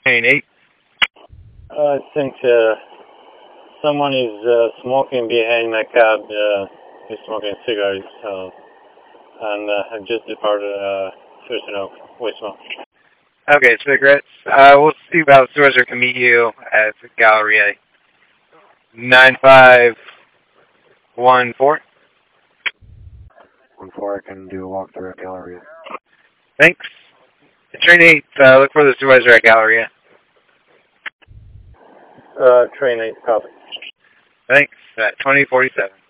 Train 8. I think someone is smoking behind my cab. He's smoking cigarettes, and I've just departed Thurston Oak, Westmont. Okay, cigarettes. We'll see about supervisor can meet you at the Galleria 9514. 1-4, I can do a walk through at Galleria. Thanks. Train 8, look for the supervisor at Galleria. Train 8, copy. Thanks. At 2047.